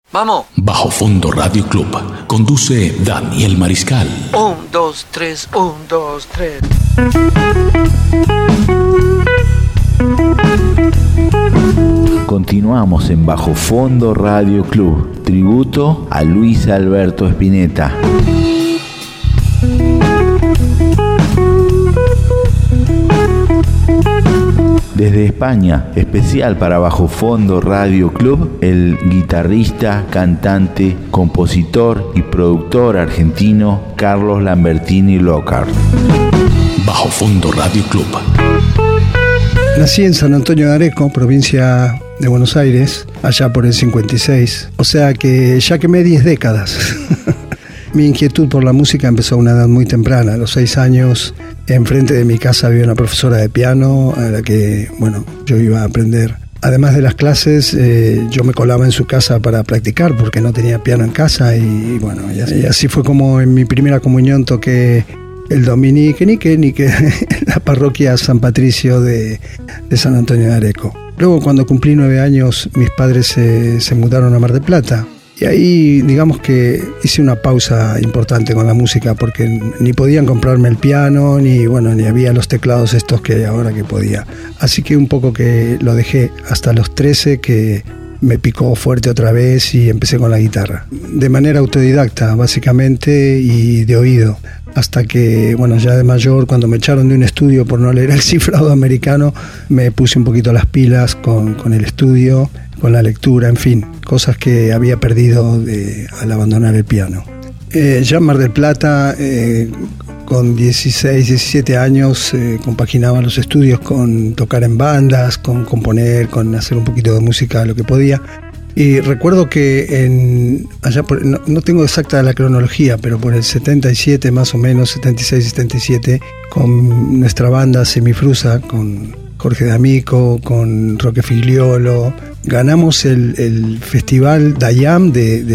¡Vamos! Bajo Fondo Radio Club. Conduce Daniel Mariscal. 1, 2, 3, 1, 2, 3. Continuamos en Bajo Fondo Radio Club. Tributo a Luis Alberto Spinetta. Desde España, especial para Bajo Fondo Radio Club, el guitarrista, cantante, compositor y productor argentino Carlos Lambertini Lockhart. Bajo Fondo Radio Club. Nací en San Antonio de Areco, provincia de Buenos Aires, allá por el 56. O sea que ya quemé 10 décadas. Mi inquietud por la música empezó a una edad muy temprana. A los 6 años, enfrente de mi casa había una profesora de piano a la que, yo iba a aprender. Además de las clases, yo me colaba en su casa para practicar porque no tenía piano en casa y así fue como en mi primera comunión toqué el Dominique en la parroquia San Patricio de San Antonio de Areco. Luego, cuando cumplí 9 años, mis padres se mudaron a Mar del Plata. Y ahí, digamos que hice una pausa importante con la música porque ni podían comprarme el piano, ni había los teclados estos que ahora que podía. Así que un poco que lo dejé hasta los 13, que me picó fuerte otra vez y empecé con la guitarra. De manera autodidacta, básicamente, y de oído. Hasta que, ya de mayor, cuando me echaron de un estudio por no leer el cifrado americano, me puse un poquito las pilas con el estudio, con la lectura, en fin, cosas que había perdido al abandonar el piano. Ya en Mar del Plata, con 16, 17 años, compaginaba los estudios con tocar en bandas, con componer, con hacer un poquito de música, lo que podía. Y recuerdo que no tengo exacta la cronología, pero por el 77 más o menos, 76, 77, con nuestra banda Semifrusa, con Jorge D'Amico, con Roque Figliolo, ganamos el festival Dayam de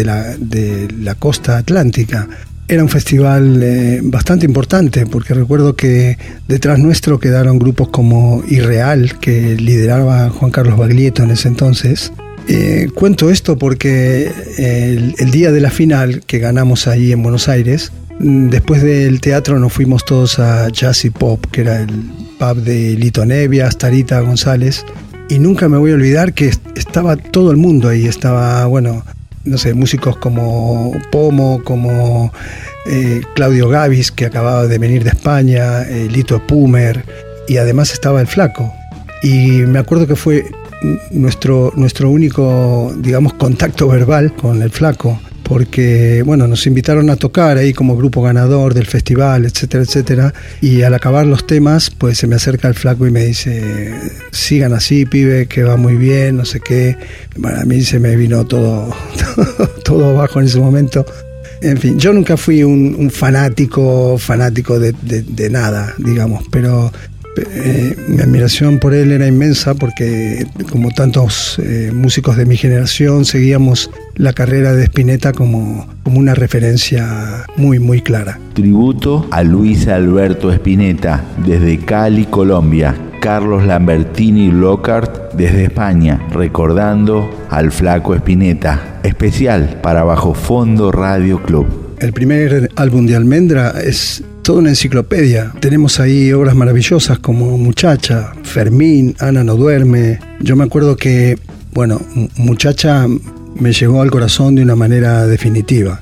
la costa atlántica. Era un festival bastante importante porque recuerdo que detrás nuestro quedaron grupos como Irreal, que lideraba Juan Carlos Baglietto en ese entonces. Cuento esto porque el día de la final que ganamos ahí en Buenos Aires, después del teatro nos fuimos todos a Jazz y Pop, que era el pub de Lito Nebbia, Tarita González, y nunca me voy a olvidar que estaba todo el mundo ahí. Estaba, músicos como Pomo, como Claudio Gavis, que acababa de venir de España, Lito Pumer, y además estaba el Flaco. Y me acuerdo que fue nuestro único, contacto verbal con el Flaco, porque, nos invitaron a tocar ahí como grupo ganador del festival, etcétera, etcétera, y al acabar los temas, pues se me acerca el Flaco y me dice: sigan así, pibe, que va muy bien, no sé qué. Bueno, a mí se me vino todo abajo en ese momento. En fin, yo nunca fui un fanático de nada, pero mi admiración por él era inmensa porque, como tantos músicos de mi generación, seguíamos la carrera de Spinetta como una referencia muy, muy clara. Tributo a Luis Alberto Spinetta, desde Cali, Colombia. Carlos Lambertini Lockhart, desde España, recordando al Flaco Spinetta. Especial para Bajo Fondo Radio Club. El primer álbum de Almendra es toda una enciclopedia. Tenemos ahí obras maravillosas como Muchacha, Fermín, Ana no duerme. Yo me acuerdo que, Muchacha me llegó al corazón de una manera definitiva.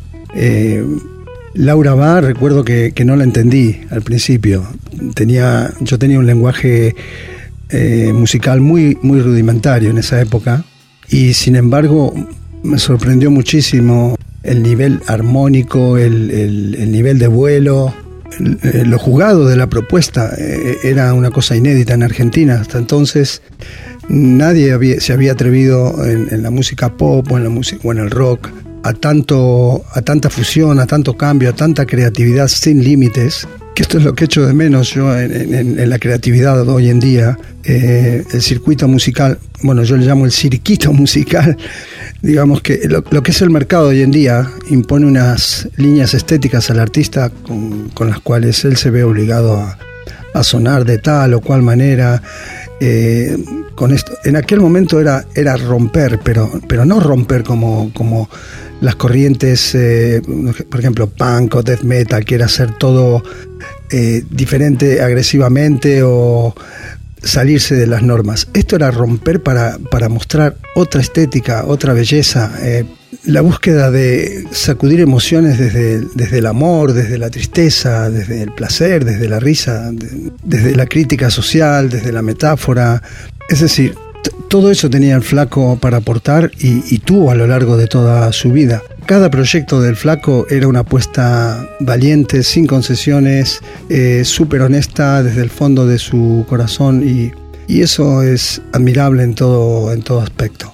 Laura Va, recuerdo que no la entendí al principio. Yo tenía un lenguaje musical muy, muy rudimentario en esa época, y sin embargo me sorprendió muchísimo el nivel armónico, el nivel de vuelo, lo jugado de la propuesta. Era una cosa inédita en Argentina. Hasta entonces nadie se había atrevido en la música pop o en el rock a tanta fusión, a tanto cambio, a tanta creatividad sin límites, que esto es lo que echo de menos yo en la creatividad hoy en día. El circuito musical, yo le llamo el circuito musical, digamos que lo que es el mercado hoy en día impone unas líneas estéticas al artista con las cuales él se ve obligado a sonar de tal o cual manera. con esto. En aquel momento era romper, pero no romper como las corrientes, por ejemplo, punk o death metal, que era hacer todo diferente agresivamente o salirse de las normas. Esto era romper para mostrar otra estética, otra belleza, la búsqueda de sacudir emociones desde el amor, desde la tristeza, desde el placer, desde la risa, desde la crítica social, desde la metáfora. Es decir, todo eso tenía el Flaco para aportar y tuvo a lo largo de toda su vida. Cada proyecto del Flaco era una apuesta valiente, sin concesiones, súper honesta desde el fondo de su corazón y eso es admirable en todo aspecto.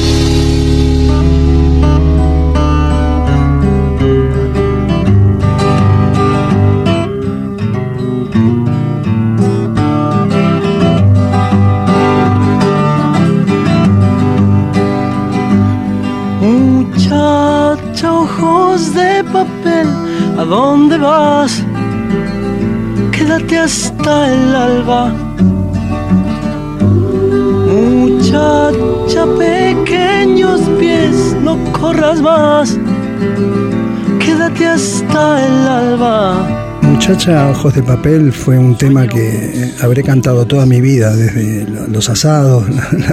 ¿A dónde vas? Quédate hasta el alba. Muchacha, pequeños pies, no corras más. Quédate hasta el alba. Muchacha, ojos de papel fue un tema que habré cantado toda mi vida, desde los asados,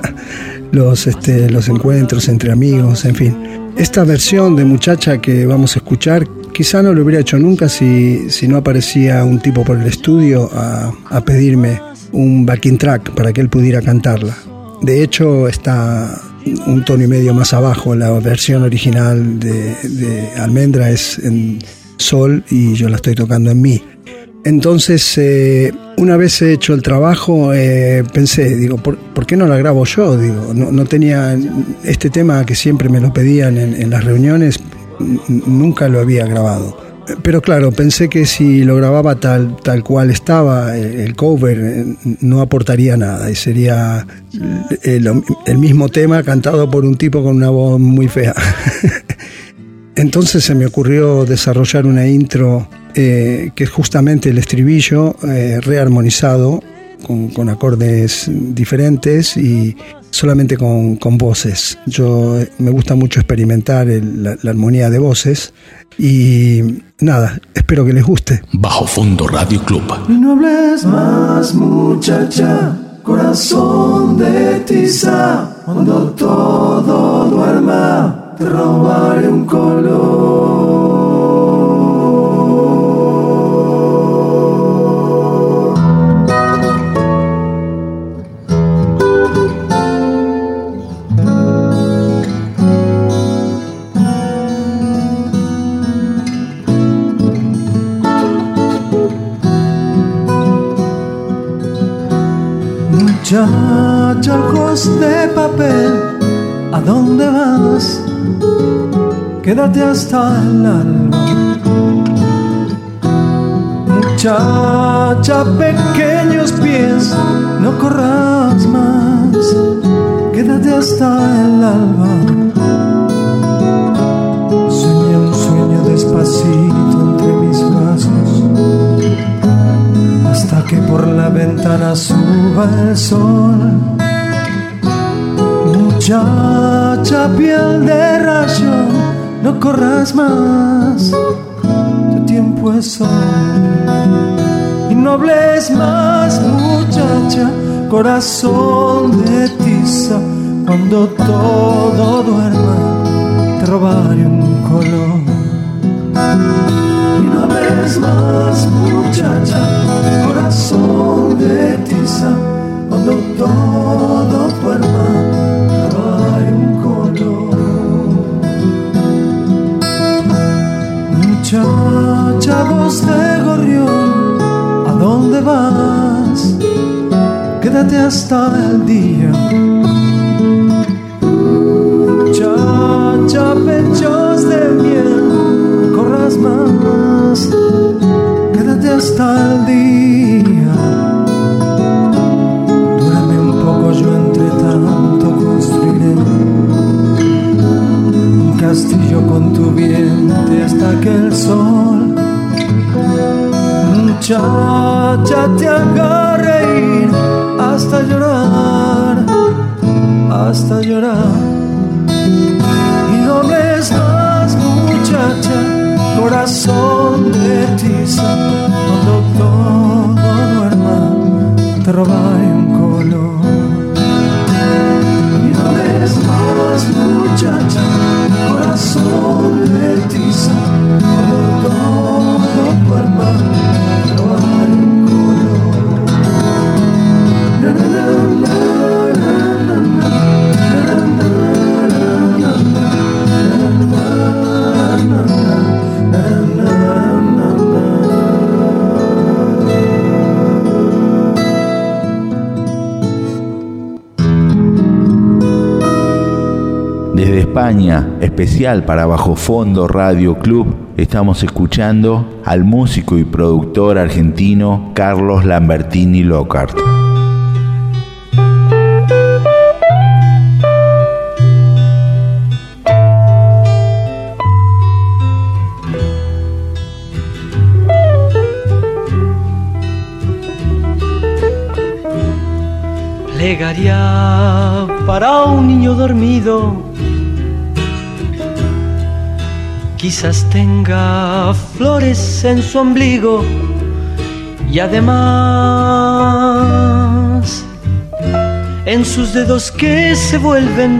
los encuentros entre amigos, en fin. Esta versión de Muchacha que vamos a escuchar quizá no lo hubiera hecho nunca si no aparecía un tipo por el estudio a pedirme un backing track para que él pudiera cantarla. De hecho, está un tono y medio más abajo. La versión original de Almendra es en sol y yo la estoy tocando en mi. Entonces, una vez hecho el trabajo, pensé, digo, ¿por qué no la grabo yo? Digo, no tenía este tema que siempre me lo pedían en las reuniones, nunca lo había grabado. Pero claro, pensé que si lo grababa tal cual estaba, el cover no aportaría nada y sería el mismo tema cantado por un tipo con una voz muy fea. Entonces se me ocurrió desarrollar una intro que es justamente el estribillo rearmonizado con acordes diferentes y solamente con voces. Yo me gusta mucho experimentar la armonía de voces y nada, espero que les guste. Bajo Fondo Radio Club. Y no hables más, muchacha, corazón de tiza, cuando todo duerma, te robaré un color. Muchacha, ojos de papel, ¿a dónde vas? Quédate hasta el alba. Muchacha, pequeños pies, no corras más. Quédate hasta el alba. Sueña un sueño despacito entre mis brazos, hasta que por la ventana suba el sol. Muchacha, piel de rayón, no corras más, tu tiempo es hoy. Y no hables más, muchacha, corazón de tiza, cuando todo duerma, te robaré un color. Y no hables más, muchacha, corazón de tiza, cuando todo duerma, te robaré un color. Muchacha, voz de gorrión, ¿a dónde vas? Quédate hasta el día. Muchacha, pechos de miel, corras más, quédate hasta el día. Duéreme un poco, yo entre tanto construiré un castillo con tu vientre hasta que el sol, muchacha, te haga reír hasta llorar, hasta llorar. Y no hables más, muchacha, corazón de tiza. Cuando todo duerma, te robaré un color. Y no hables más, muchacha, corazón de tiza. Cuando todo duerma, te robaré un color. Na, na, na, na, na, na, na, na, Desde España, especial para Bajo Fondo Radio Club, estamos escuchando al músico y productor argentino Carlos Lambertini Lockhart. Plegaria para un niño dormido, quizás tenga flores en su ombligo y además en sus dedos que se vuelven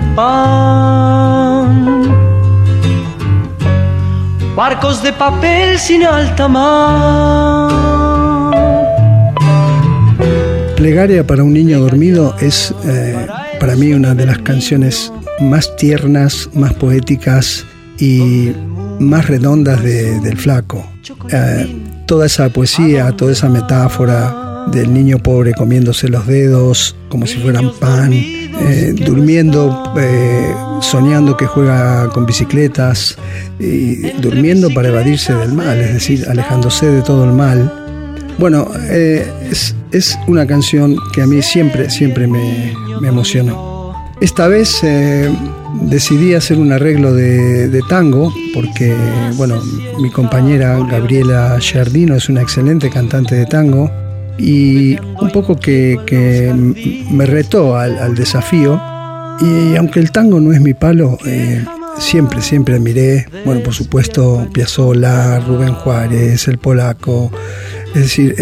pan, barcos de papel sin alta mar. Plegaria para un niño dormido es para mí una de las canciones más tiernas, más poéticas y más redondas del Flaco. Toda esa poesía, toda esa metáfora del niño pobre comiéndose los dedos como si fueran pan, durmiendo, soñando que juega con bicicletas y durmiendo para evadirse del mal, es decir, alejándose de todo el mal. Bueno, es una canción que a mí siempre me emocionó. Esta vez decidí hacer un arreglo de tango porque, bueno, mi compañera Gabriela Giardino es una excelente cantante de tango y un poco que me retó al desafío. Y aunque el tango no es mi palo, siempre admiré, bueno, por supuesto, Piazzolla, Rubén Juárez, el Polaco. Es decir,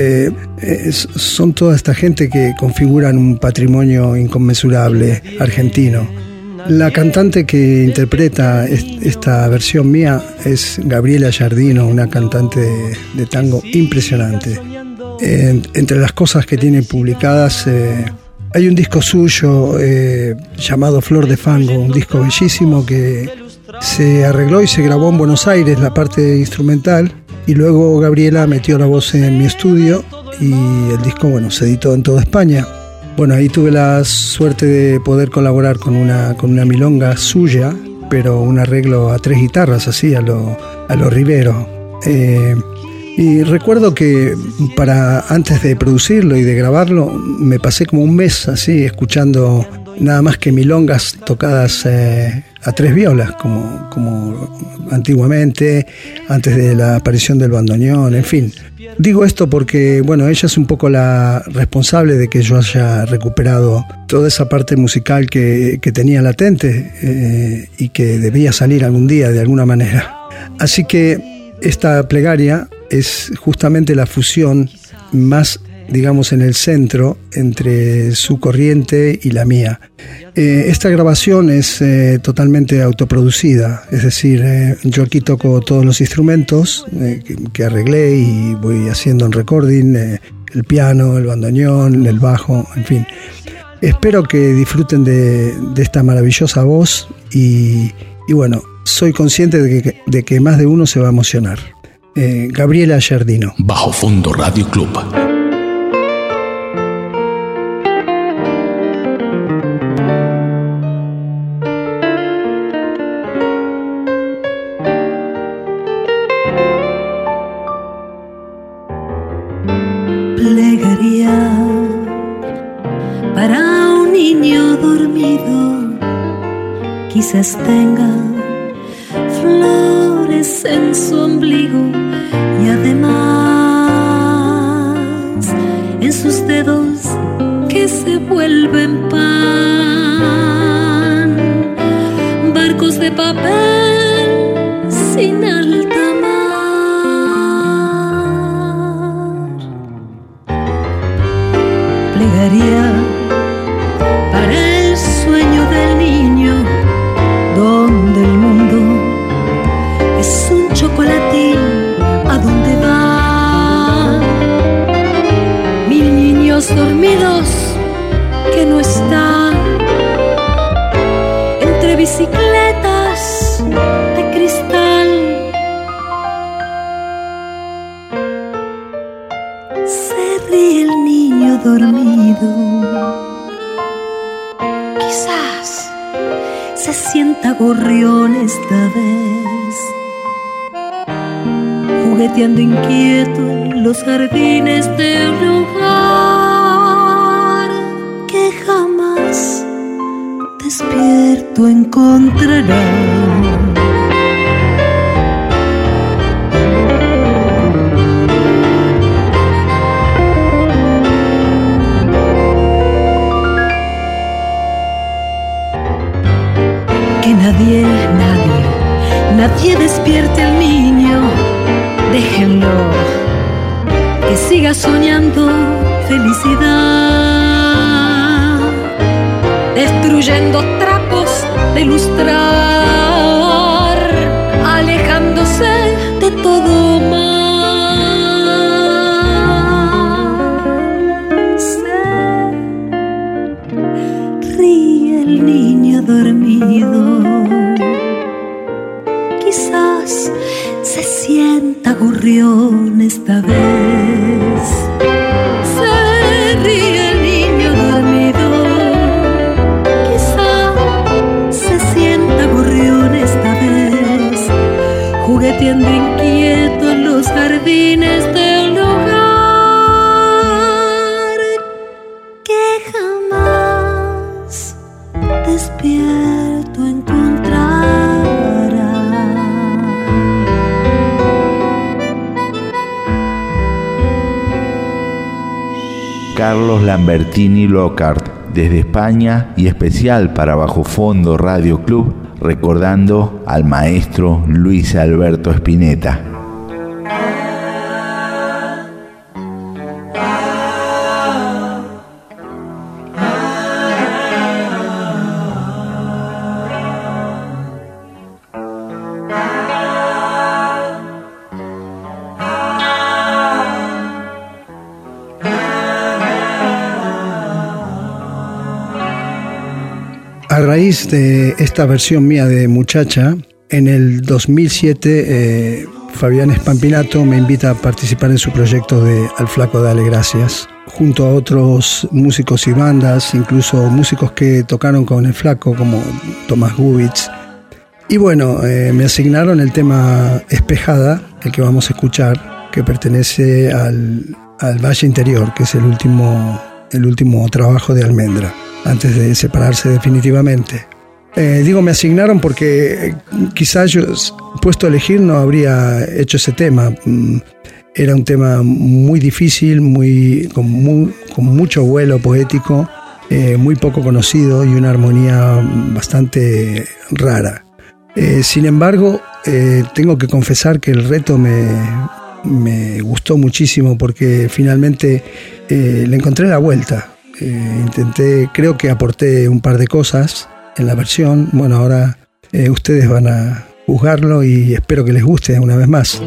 son toda esta gente que configuran un patrimonio inconmensurable argentino. La cantante que interpreta esta versión mía es Gabriela Giardino, una cantante de tango impresionante. Entre las cosas que tiene publicadas, hay un disco suyo llamado Flor de Fango, un disco bellísimo que se arregló y se grabó en Buenos Aires, la parte instrumental. Y luego Gabriela metió la voz en mi estudio y el disco, bueno, se editó en toda España. Bueno, ahí tuve la suerte de poder colaborar con una milonga suya, pero un arreglo a 3 guitarras, así, a lo Rivero. Y recuerdo que antes de producirlo y de grabarlo, me pasé como un mes así, escuchando nada más que milongas tocadas a 3 violas, como antiguamente, antes de la aparición del bandoneón, en fin. Digo esto porque, bueno, ella es un poco la responsable de que yo haya recuperado toda esa parte musical que tenía latente y que debía salir algún día de alguna manera. Así que esta plegaria es justamente la fusión más, digamos, en el centro entre su corriente y la mía. Esta grabación es totalmente autoproducida, es decir, yo aquí toco todos los instrumentos que arreglé y voy haciendo en recording, el piano, el bandoneón, el bajo, en fin. Espero que disfruten de esta maravillosa voz y bueno, soy consciente de que más de uno se va a emocionar. Gabriela Giardino. Bajo Fondo Radio Club. Plegaria para un niño dormido, quizás tenga flores en su ombligo y además en sus dedos que se vuelven pan, barcos de papel sin alta mar. Plegaría para el sueño del niño, donde el mundo es un chocolatín a donde van mil niños dormidos que no están entre bicicletas de cristal. Se ríe el niño dormido, quizás se sienta gorrión esta vez, jugueteando inquieto en los jardines de un lugar que jamás despierto encontrará. Que nadie despierte al niño, déjenlo que siga soñando felicidad, destruyendo trapos de lustrar, alejándose de todo mal. Se ríe el niño dormido, quizás se sienta gorrión esta vez. Se ríe el niño dormido, quizás se sienta gorrión esta vez, jugueteando inquieto en los jardines de un lugar que jamás despierto encontrará. Carlos Lambertini Lockhart, desde España y especial para Bajo Fondo Radio Club, recordando al maestro Luis Alberto Spinetta. A raíz de esta versión mía de Muchacha, en el 2007 Fabián Spampinato me invita a participar en su proyecto de Al Flaco Dale Gracias, junto a otros músicos y bandas, incluso músicos que tocaron con el Flaco, como Tomás Gubitz. Y bueno, me asignaron el tema Espejada, el que vamos a escuchar, que pertenece al Valle Interior, que es el último trabajo de Almendra, antes de separarse definitivamente. Digo me asignaron porque quizás yo, puesto a elegir, no habría hecho ese tema. Era un tema muy difícil, con mucho vuelo poético, muy poco conocido y una armonía bastante rara. Sin embargo, tengo que confesar que el reto me gustó muchísimo porque finalmente le encontré la vuelta. Creo que aporté un par de cosas en la versión. Bueno, ahora ustedes van a juzgarlo y espero que les guste una vez más.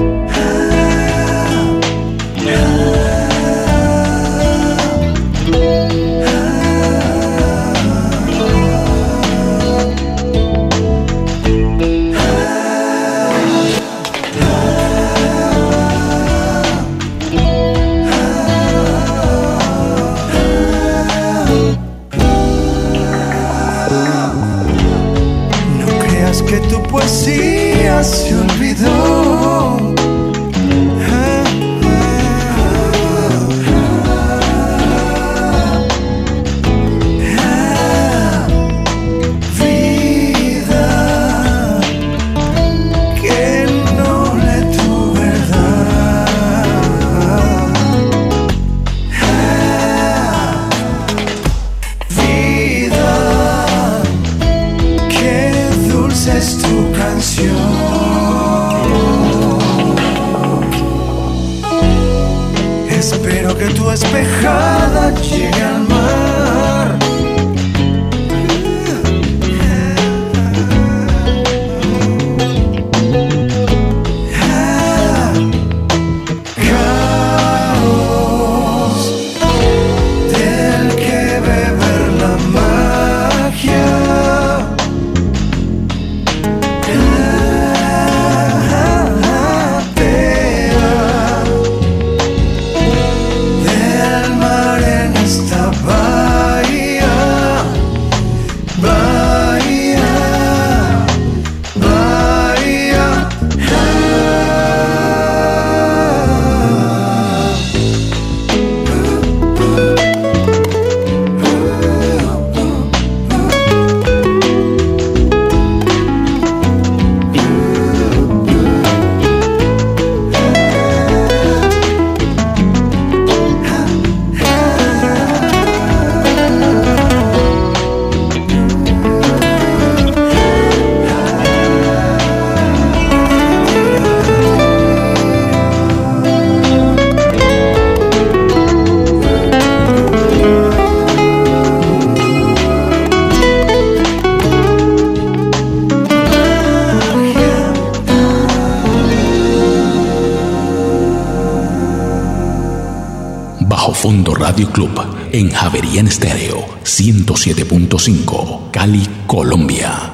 Se olvidó. Vida que no le tu verdad. agua espejada llegue al mar. Caos del que beber la magia. Del mar en esta bahía, bahía, bahía. Bajo Fondo Radio Club en Javerian Estéreo 107.5, Cali, Colombia.